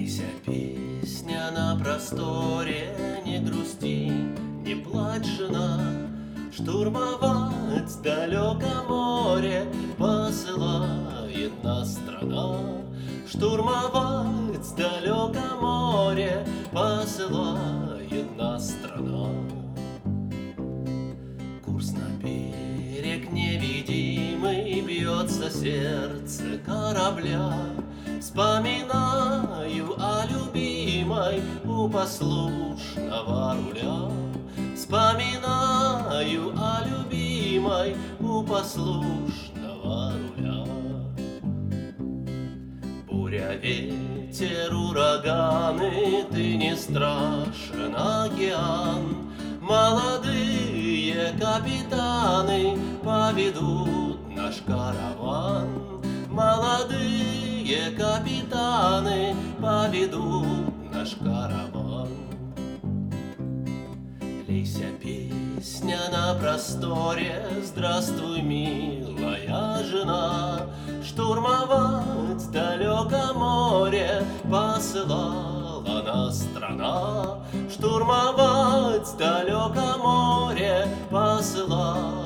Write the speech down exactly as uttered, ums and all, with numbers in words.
Лейся, песня на просторе, не грусти, не плачь, жена. Штурмовать далеко море посылает нас страна. Штурмовать далеко море посылает нас страна. Курс на берег невидимый, бьется сердце корабля. Вспоминаю о любимой у послушного руля. Вспоминаю о любимой у послушного руля. Буря, ветер, ураганы, ты не страшен океан. Молодые капитаны поведут наш караван. Молодые капитаны поведут наш караван. Лейся, песня на просторе, здравствуй, милая жена. Штурмовать далеко море посылала нас страна. Штурмовать далеко море посылала